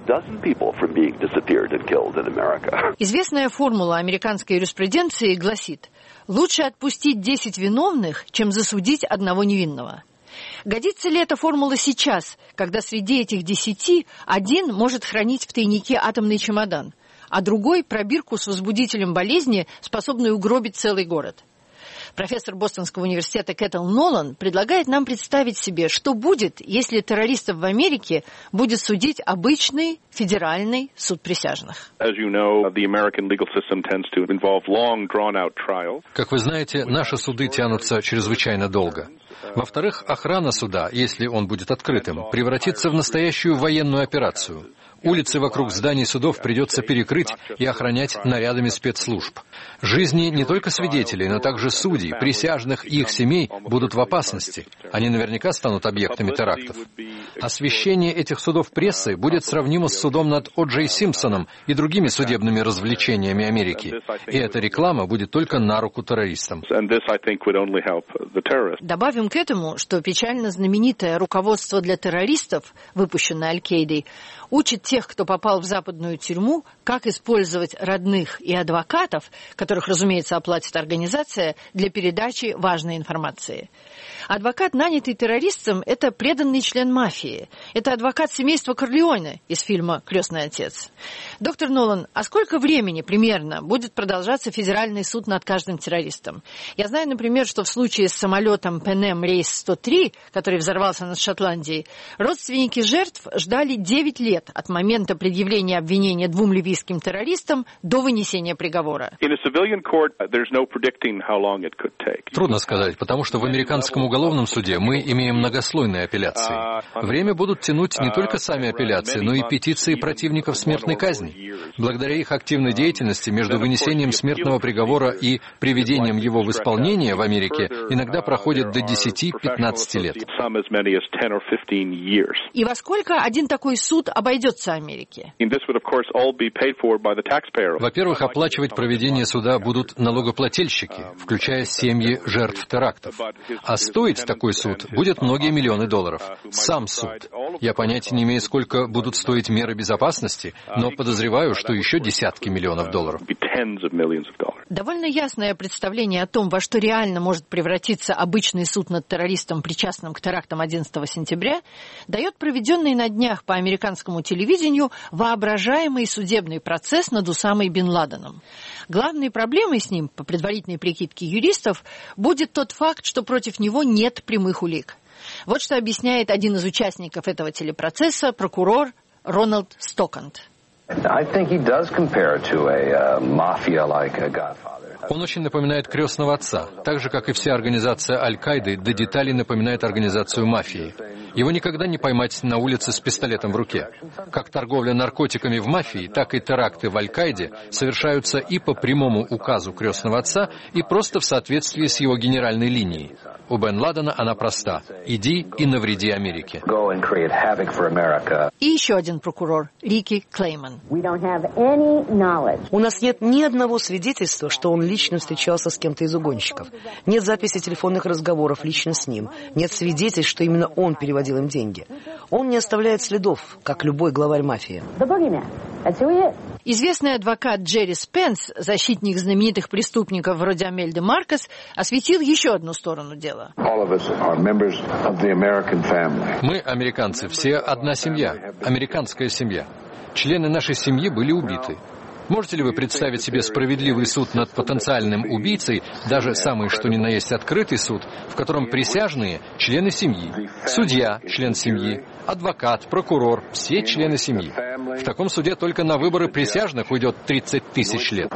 Известная формула американской юриспруденции гласит: лучше отпустить 10 виновных, чем засудить одного невинного. Годится ли эта формула сейчас, когда среди этих 10 один может хранить в тайнике атомный чемодан, а другой – пробирку с возбудителем болезни, способной угробить целый город? Профессор Бостонского университета Кэттл Нолан предлагает нам представить себе, что будет, если террористов в Америке будет судить обычный федеральный суд присяжных. Как вы знаете, наши суды тянутся чрезвычайно долго. Во-вторых, охрана суда, если он будет открытым, превратится в настоящую военную операцию. Улицы вокруг зданий судов придется перекрыть и охранять нарядами спецслужб. Жизни не только свидетелей, но также судей, присяжных и их семей будут в опасности. Они наверняка станут объектами терактов. Освещение этих судов прессой будет сравнимо с судом над О. Джей Симпсоном и другими судебными развлечениями Америки. И эта реклама будет только на руку террористам. Добавим к этому, что печально знаменитое руководство для террористов, выпущенное Аль-Каидой, учит тех, кто попал в западную тюрьму, как использовать родных и адвокатов, которых, разумеется, оплатит организация, для передачи важной информации. Адвокат, нанятый террористом, это преданный член мафии. Это адвокат семейства Корлеоне из фильма «Крестный отец». Доктор Нолан, а сколько времени примерно будет продолжаться федеральный суд над каждым террористом? Я знаю, например, что в случае с самолетом Pan Am рейс 103, который взорвался над Шотландией, родственники жертв ждали 9 лет от момента предъявления обвинения 2 ливийским террористам до вынесения приговора. Трудно сказать, потому что в американском уголовном суде мы имеем многослойные апелляции. Время будут тянуть не только сами апелляции, но и петиции противников смертной казни. Благодаря их активной деятельности между вынесением смертного приговора и приведением его в исполнение в Америке иногда проходит до 10-15 лет. И во сколько один такой суд обойдется Америке? Во-первых, оплачивать проведение суда будут налогоплательщики, включая семьи жертв терактов. А стоить такой суд будет многие миллионы долларов. Сам суд. Я понятия не имею, сколько будут стоить меры безопасности, но подозреваю, что еще десятки миллионов долларов. Довольно ясное представление о том, во что реально может превратиться обычный суд над террористом, причастным к терактам 11 сентября, дает проведенный на днях по американскому телевидению воображаемый судебный процесс над Усамой бен Ладеном. Главной проблемой с ним, по предварительной прикидке юристов, будет тот факт, что против него нет прямых улик. Вот что объясняет один из участников этого телепроцесса, прокурор Рональд Стоканд. Он очень напоминает «Крестного отца», так же, как и вся организация Аль-Каиды до деталей напоминает организацию мафии. Его никогда не поймать на улице с пистолетом в руке. Как торговля наркотиками в мафии, так и теракты в Аль-Каиде совершаются и по прямому указу «Крестного отца», и просто в соответствии с его генеральной линией. У Бен Ладена она проста. Иди и навреди Америке. И еще один прокурор, Рики Клейман. У нас нет ни одного свидетельства, что он лично встречался с кем-то из угонщиков. Нет записи телефонных разговоров лично с ним. Нет свидетельств, что именно он переводил им деньги. Он не оставляет следов, как любой главарь мафии. Известный адвокат Джерри Спенс, защитник знаменитых преступников вроде Амельды Маркос, осветил еще одну сторону дела. Мы, американцы, все одна семья, американская семья. Члены нашей семьи были убиты. Можете ли вы представить себе справедливый суд над потенциальным убийцей, даже самый что ни на есть открытый суд, в котором присяжные – члены семьи, судья – член семьи, адвокат, прокурор – все члены семьи. В таком суде только на выборы присяжных уйдет 30 тысяч лет.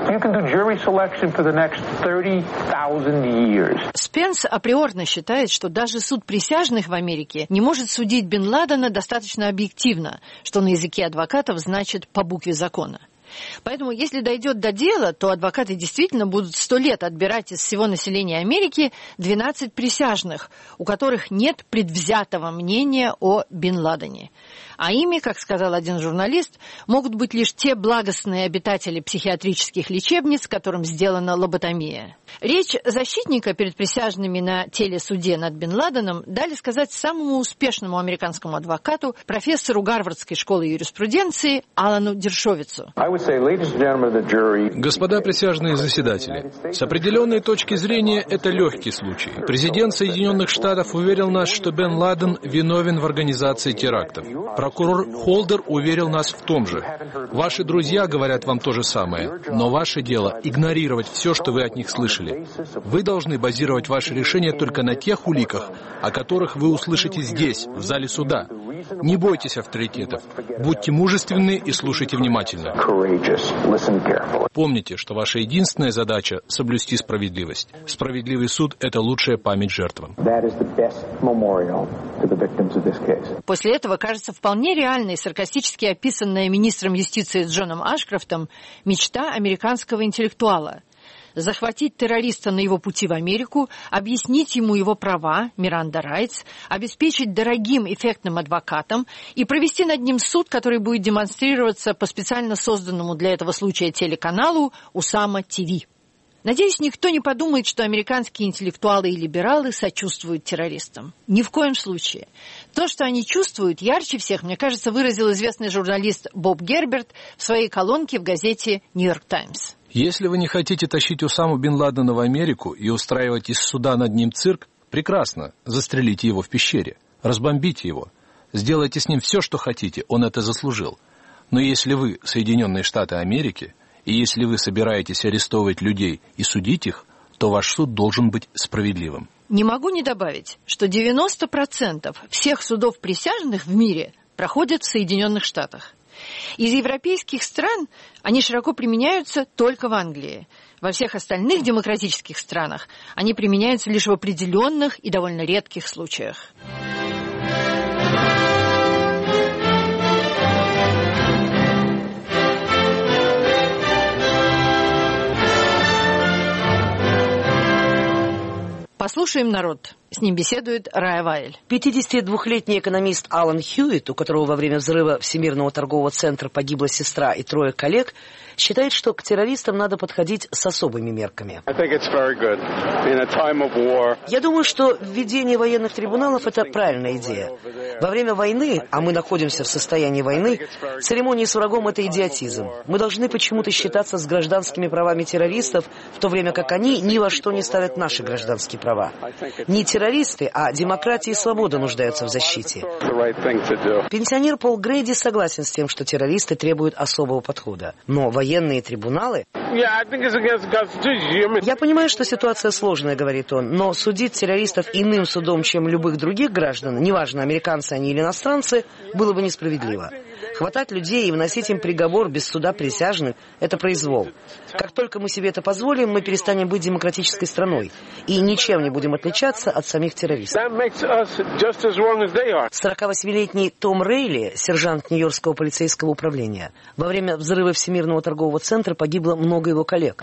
Спенс априорно считает, что даже суд присяжных в Америке не может судить бен Ладена достаточно объективно, что на языке адвокатов значит «по букве закона». Поэтому, если дойдет до дела, то адвокаты действительно будут 100 лет отбирать из всего населения Америки 12 присяжных, у которых нет предвзятого мнения о бен Ладене. А ими, как сказал один журналист, могут быть лишь те благостные обитатели психиатрических лечебниц, которым сделана лоботомия. Речь защитника перед присяжными на телесуде над бен Ладеном дали сказать самому успешному американскому адвокату, профессору Гарвардской школы юриспруденции Алану Дершовицу. Господа присяжные заседатели, с определенной точки зрения это легкий случай. Президент Соединенных Штатов уверил нас, что бен Ладен виновен в организации терактов. Прокурор Холдер уверил нас в том же. Ваши друзья говорят вам то же самое, но ваше дело — игнорировать все, что вы от них слышали. Вы должны базировать ваше решение только на тех уликах, о которых вы услышите здесь, в зале суда. Не бойтесь авторитетов. Будьте мужественны и слушайте внимательно. Помните, что ваша единственная задача – соблюсти справедливость. Справедливый суд – это лучшая память жертвам. После этого кажется вполне реальной саркастически описанная министром юстиции Джоном Ашкрофтом мечта американского интеллектуала – захватить террориста на его пути в Америку, объяснить ему его права, Миранда Райтс, обеспечить дорогим эффектным адвокатом и провести над ним суд, который будет демонстрироваться по специально созданному для этого случая телеканалу Усама ТВ. Надеюсь, никто не подумает, что американские интеллектуалы и либералы сочувствуют террористам. Ни в коем случае. То, что они чувствуют, ярче всех, мне кажется, выразил известный журналист Боб Герберт в своей колонке в газете «Нью-Йорк Таймс». Если вы не хотите тащить Усаму бен Ладена в Америку и устраивать из суда над ним цирк, прекрасно, застрелите его в пещере, разбомбите его, сделайте с ним все, что хотите, он это заслужил. Но если вы Соединенные Штаты Америки, и если вы собираетесь арестовывать людей и судить их, то ваш суд должен быть справедливым. Не могу не добавить, что 90% всех судов присяжных в мире проходят в Соединенных Штатах. Из европейских стран они широко применяются только в Англии. Во всех остальных демократических странах они применяются лишь в определенных и довольно редких случаях. Послушаем народ. С ним беседует Рая Вайль. 52-летний экономист Алан Хьюитт, у которого во время взрыва Всемирного торгового центра погибла сестра и 3 коллег, считает, что к террористам надо подходить с особыми мерками. Я думаю, что введение военных трибуналов – это правильная идея. Во время войны, а мы находимся в состоянии войны, церемонии с врагом – это идиотизм. Мы должны почему-то считаться с гражданскими правами террористов, в то время как они ни во что не ставят наши гражданские права. Не террористы, а демократия и свобода нуждаются в защите. Пенсионер Пол Грейди согласен с тем, что террористы требуют особого подхода. Но военные трибуналы... Я понимаю, что ситуация сложная, говорит он, но судить террористов иным судом, чем любых других граждан, неважно, американцы они или иностранцы, было бы несправедливо. Хватать людей и выносить им приговор без суда присяжных – это произвол. Как только мы себе это позволим, мы перестанем быть демократической страной и ничем не будем отличаться от самих террористов. 48-летний Том Рейли, сержант Нью-Йоркского полицейского управления. Во время взрыва Всемирного торгового центра погибло много его коллег.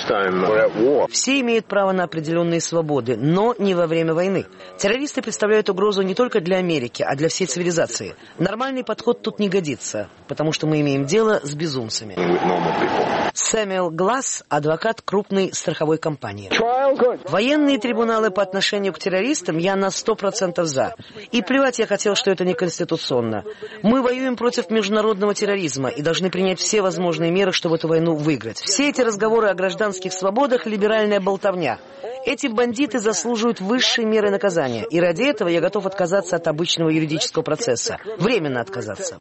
Все имеют право на определенные свободы, но не во время войны. Террористы представляют угрозу не только для Америки, а для всей цивилизации. Нормальный подход тут не годится, потому что мы имеем дело с безумцами. Сэмюэл Гласс, адвокат крупной страховой компании. Военные трибуналы по отношению к террористам я на 100% за. И плевать я хотел, что это неконституционно. Мы воюем против международного терроризма и должны принять все возможные меры, чтобы эту войну выиграть. Все эти разговоры о гражданских свободах – либеральная болтовня. Эти бандиты заслуживают высшей меры наказания, и ради этого я готов отказаться от обычного юридического процесса. Временно отказаться.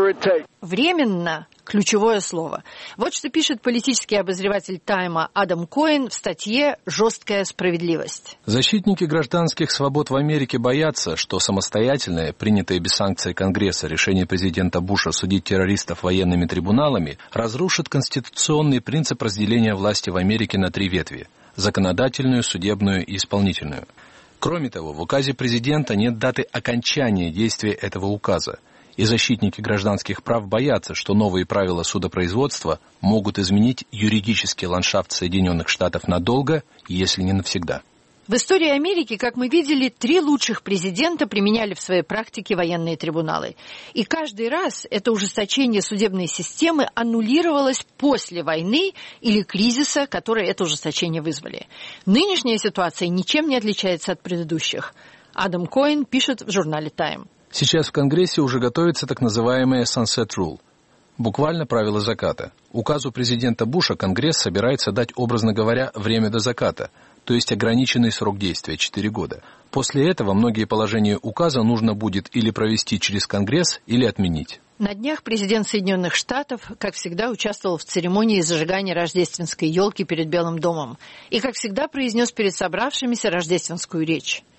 Временно – ключевое слово. Вот что пишет политический обозреватель «Тайма» Адам Коэн в статье «Жесткая справедливость». Защитники гражданских свобод в Америке боятся, что самостоятельное, принятое без санкции Конгресса решение президента Буша судить террористов военными трибуналами разрушит конституционный принцип разделения власти в Америке на 3 ветви – законодательную, судебную и исполнительную. Кроме того, в указе президента нет даты окончания действия этого указа, и защитники гражданских прав боятся, что новые правила судопроизводства могут изменить юридический ландшафт Соединенных Штатов надолго, если не навсегда. В истории Америки, как мы видели, 3 лучших президента применяли в своей практике военные трибуналы. И каждый раз это ужесточение судебной системы аннулировалось после войны или кризиса, который это ужесточение вызвали. Нынешняя ситуация ничем не отличается от предыдущих. Адам Коэн пишет в журнале «Тайм». Сейчас в Конгрессе уже готовится так называемое Sunset Rule. Буквально правило заката. Указу президента Буша Конгресс собирается дать, образно говоря, время до заката, то есть ограниченный срок действия – 4 года. После этого многие положения указа нужно будет или провести через Конгресс, или отменить. На днях президент Соединенных Штатов, как всегда, участвовал в церемонии зажигания рождественской елки перед Белым домом и, как всегда, произнес перед собравшимися рождественскую речь.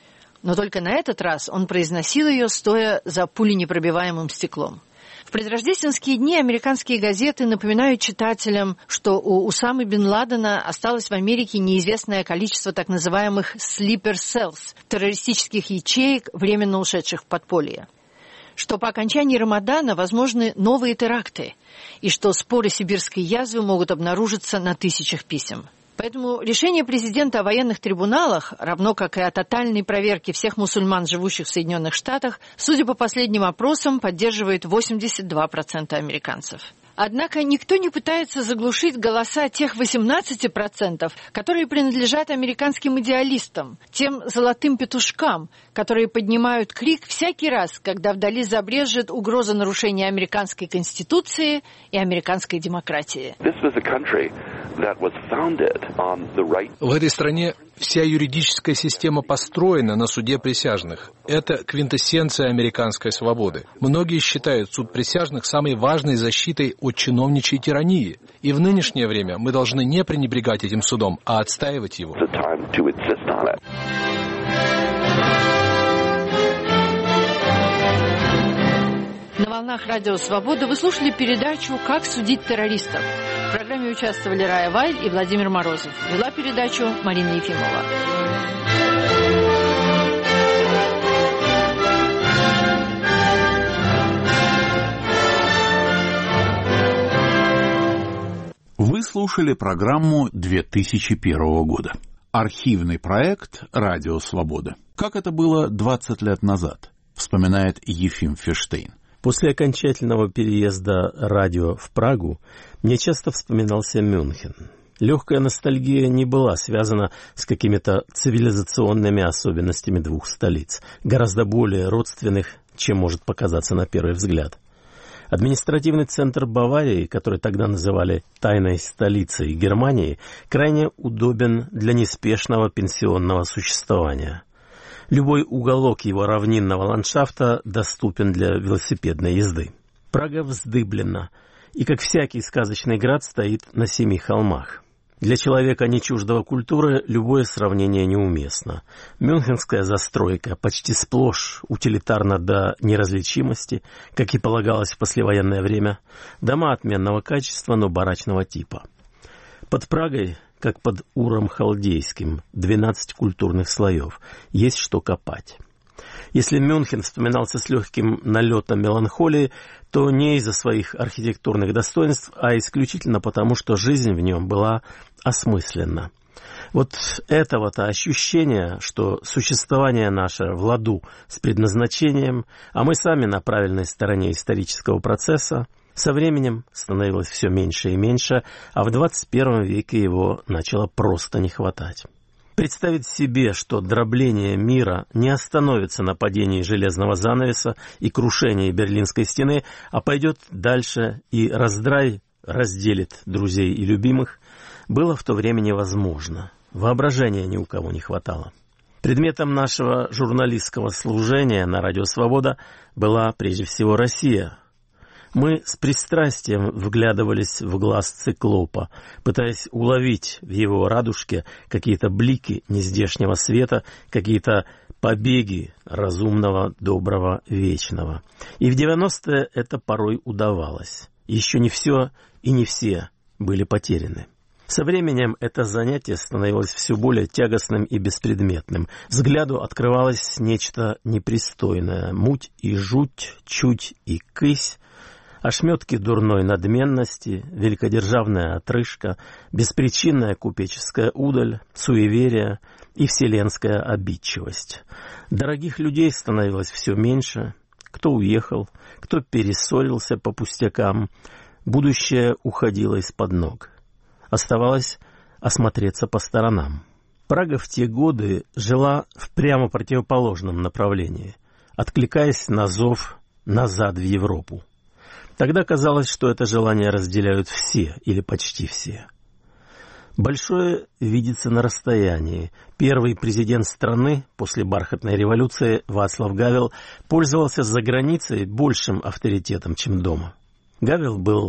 Но только на этот раз он произносил ее, стоя за пуленепробиваемым стеклом. В предрождественские дни американские газеты напоминают читателям, что у Усамы бен Ладена осталось в Америке неизвестное количество так называемых «sleeper cells» – террористических ячеек, временно ушедших в подполье. Что по окончании Рамадана возможны новые теракты, и что споры сибирской язвы могут обнаружиться на тысячах писем. Поэтому решение президента о военных трибуналах, равно как и о тотальной проверке всех мусульман, живущих в Соединенных Штатах, судя по последним опросам, поддерживает 82% американцев. Однако никто не пытается заглушить голоса тех 18%, которые принадлежат американским идеалистам, тем золотым петушкам, которые поднимают крик всякий раз, когда вдали забрежет угроза нарушения американской конституции и американской демократии. В этой стране вся юридическая система построена на суде присяжных. Это квинтэссенция американской свободы. Многие считают суд присяжных самой важной защитой от чиновничьей тирании. И в нынешнее время мы должны не пренебрегать этим судом, а отстаивать его. На волнах Радио Свобода вы слушали передачу «Как судить террористов». В программе участвовали Рая Вайль и Владимир Морозов. Вела передачу Марина Ефимова. Вы слушали программу 2001 года. Архивный проект «Радио Свобода». Как это было 20 лет назад, вспоминает Ефим Ферштейн. После окончательного переезда радио в Прагу мне часто вспоминался Мюнхен. Легкая ностальгия не была связана с какими-то цивилизационными особенностями двух столиц, гораздо более родственных, чем может показаться на первый взгляд. Административный центр Баварии, который тогда называли «тайной столицей Германии», крайне удобен для неспешного пенсионного существования. Любой уголок его равнинного ландшафта доступен для велосипедной езды. Прага вздыблена, и, как всякий сказочный град, стоит на 7 холмах. Для человека, не чуждого культуры, любое сравнение неуместно. Мюнхенская застройка почти сплошь утилитарна до неразличимости, как и полагалось в послевоенное время. Дома отменного качества, но барачного типа. Под Прагой, как под Уром Халдейским, 12 культурных слоев. Есть что копать. Если Мюнхен вспоминался с легким налетом меланхолии, то не из-за своих архитектурных достоинств, а исключительно потому, что жизнь в нем была осмысленна. Вот этого-то ощущения, что существование наше в ладу с предназначением, а мы сами на правильной стороне исторического процесса, со временем становилось все меньше и меньше, а в 21 веке его начало просто не хватать. Представить себе, что дробление мира не остановится на падении железного занавеса и крушении Берлинской стены, а пойдет дальше и раздрай разделит друзей и любимых, было в то время невозможно. Воображения ни у кого не хватало. Предметом нашего журналистского служения на Радио Свобода была прежде всего Россия. Мы с пристрастием вглядывались в глаз циклопа, пытаясь уловить в его радужке какие-то блики нездешнего света, какие-то побеги разумного, доброго, вечного. И в 90-е это порой удавалось. Еще не все и не все были потеряны. Со временем это занятие становилось все более тягостным и беспредметным. Взгляду открывалось нечто непристойное. Муть и жуть, чуть и кысь, ошметки дурной надменности, великодержавная отрыжка, беспричинная купеческая удаль, суеверие и вселенская обидчивость. Дорогих людей становилось все меньше. Кто уехал, кто перессорился по пустякам. Будущее уходило из-под ног. Оставалось осмотреться по сторонам. Прага в те годы жила в прямо противоположном направлении, откликаясь на зов назад в Европу. Тогда казалось, что это желание разделяют все или почти все. Большое видится на расстоянии. Первый президент страны после бархатной революции Вацлав Гавел пользовался за границей большим авторитетом, чем дома. Гавел был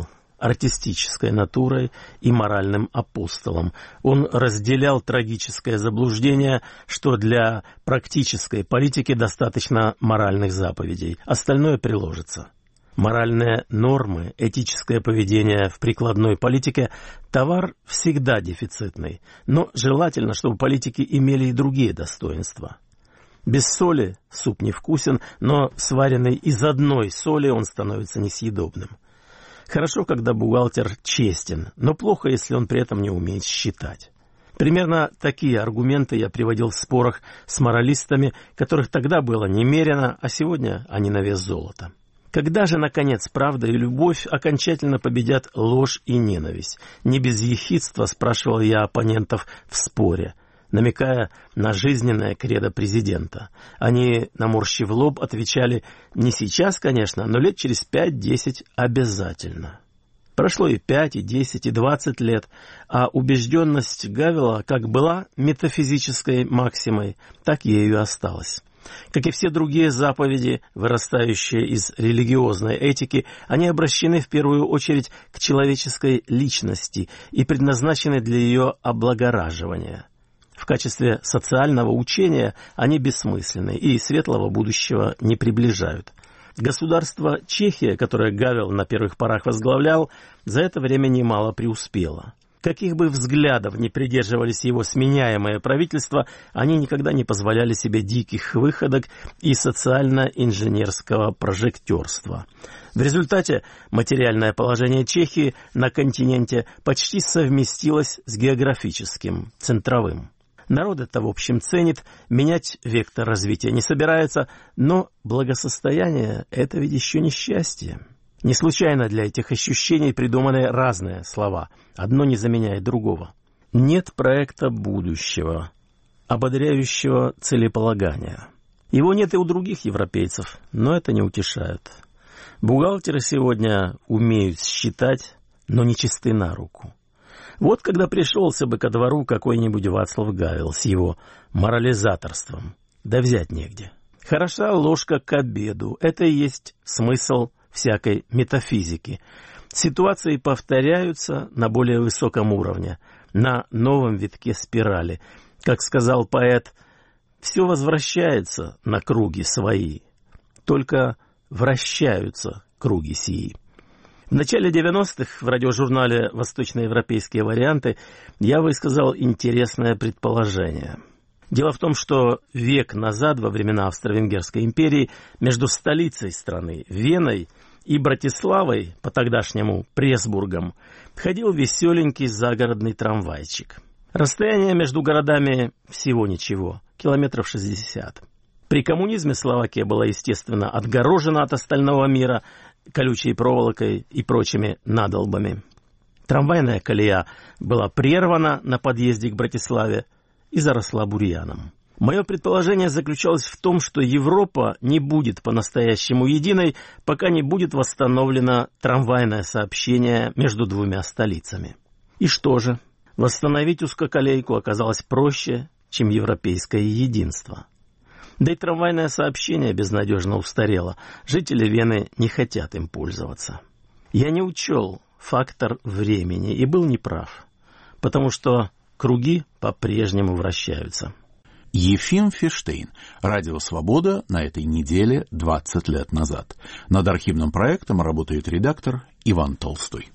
артистической натурой и моральным апостолом. Он разделял трагическое заблуждение, что для практической политики достаточно моральных заповедей, остальное приложится. Моральные нормы, этическое поведение в прикладной политике – товар всегда дефицитный, но желательно, чтобы политики имели и другие достоинства. Без соли суп невкусен, но сваренный из одной соли он становится несъедобным. Хорошо, когда бухгалтер честен, но плохо, если он при этом не умеет считать. Примерно такие аргументы я приводил в спорах с моралистами, которых тогда было немерено, а сегодня они на вес золота. Когда же, наконец, правда и любовь окончательно победят ложь и ненависть? Не без ехидства спрашивал я оппонентов в споре, намекая на жизненное кредо президента. Они, наморщив лоб, отвечали: не сейчас, конечно, но лет через 5-10 обязательно. Прошло и 5, и 10, и 20 лет, а убежденность Гавела как была метафизической максимой, так ею и осталась. Как и все другие заповеди, вырастающие из религиозной этики, они обращены в первую очередь к человеческой личности и предназначены для ее облагораживания. В качестве социального учения они бессмысленны и светлого будущего не приближают. Государство Чехия, которое Гавел на первых порах возглавлял, за это время немало преуспело. Каких бы взглядов ни придерживались его сменяемые правительства, они никогда не позволяли себе диких выходок и социально-инженерского прожектерства. В результате материальное положение Чехии на континенте почти совместилось с географическим, центровым. Народ это, в общем, ценит, менять вектор развития не собирается, но благосостояние – это ведь еще не счастье. Не случайно для этих ощущений придуманы разные слова. Одно не заменяет другого. Нет проекта будущего, ободряющего целеполагания. Его нет и у других европейцев, но это не утешает. Бухгалтеры сегодня умеют считать, но не чисты на руку. Вот когда пришелся бы ко двору какой-нибудь Вацлав Гавел с его морализаторством, да взять негде. Хороша ложка к обеду, это и есть смысл всякой метафизики. Ситуации повторяются на более высоком уровне, на новом витке спирали. Как сказал поэт, все возвращается на круги свои, только вращаются круги сии. В начале 90-х в радиожурнале «Восточноевропейские варианты» я высказал интересное предположение. Дело в том, что век назад, во времена Австро-Венгерской империи, между столицей страны, Веной, и Братиславой, по-тогдашнему Пресбургом, ходил веселенький загородный трамвайчик. Расстояние между городами всего ничего, километров 60. При коммунизме Словакия была, естественно, отгорожена от остального мира колючей проволокой и прочими надолбами. Трамвайная колея была прервана на подъезде к Братиславе и заросла бурьяном. Мое предположение заключалось в том, что Европа не будет по-настоящему единой, пока не будет восстановлено трамвайное сообщение между двумя столицами. И что же? Восстановить узкоколейку оказалось проще, чем европейское единство. Да и трамвайное сообщение безнадежно устарело. Жители Вены не хотят им пользоваться. Я не учел фактор времени и был неправ, потому что круги по-прежнему вращаются. Ефим Фиштейн. Радио «Свобода» на этой неделе 20 лет назад. Над архивным проектом работает редактор Иван Толстой.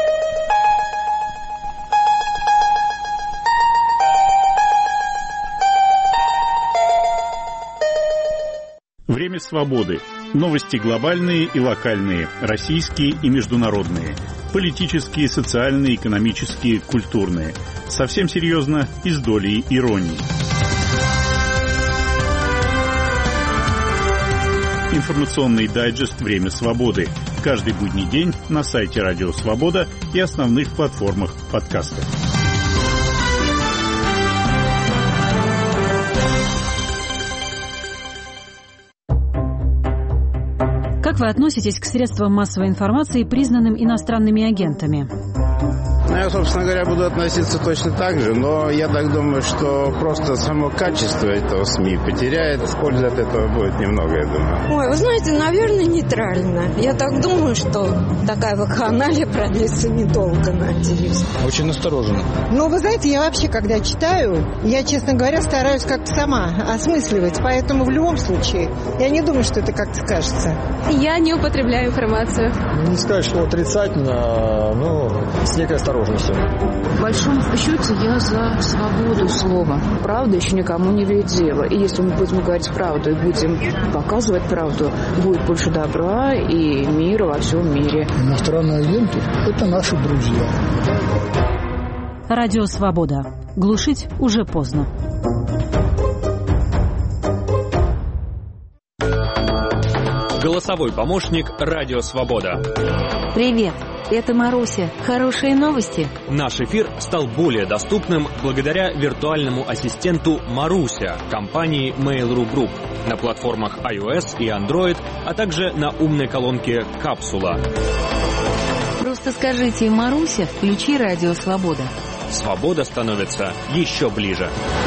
Время свободы. Новости глобальные и локальные, российские и международные. Политические, социальные, экономические, культурные. Совсем серьезно и с долей иронии. Информационный дайджест «Время свободы». Каждый будний день на сайте Радио Свобода и основных платформах подкастов. Как вы относитесь к средствам массовой информации, признанным иностранными агентами? Я, собственно говоря, буду относиться точно так же, но я так думаю, что просто само качество этого СМИ потеряет. Пользы от этого будет немного, я думаю. Ой, вы знаете, наверное, нейтрально. Я так думаю, что такая вакханалия продлится недолго, надеюсь. Очень осторожно. Ну, вы знаете, я вообще, когда читаю, я, честно говоря, стараюсь как-то сама осмысливать. Поэтому в любом случае, я не думаю, что это как-то скажется. Я не употребляю информацию. Не сказать, что отрицательно, но с некой осторожностью. В большом счете я за свободу слова. Правда еще никому не вредила. И если мы будем говорить правду и будем показывать правду, будет больше добра и мира во всем мире. Иностранные агенты – это наши друзья. Радио «Свобода». Глушить уже поздно. Голосовой помощник «Радио Свобода». Привет, это Маруся. Хорошие новости? Наш эфир стал более доступным благодаря виртуальному ассистенту Маруся компании Mail.ru Group на платформах iOS и Android, а также на умной колонке «Капсула». Просто скажите: «Маруся, включи «Радио Свобода». Свобода становится еще ближе.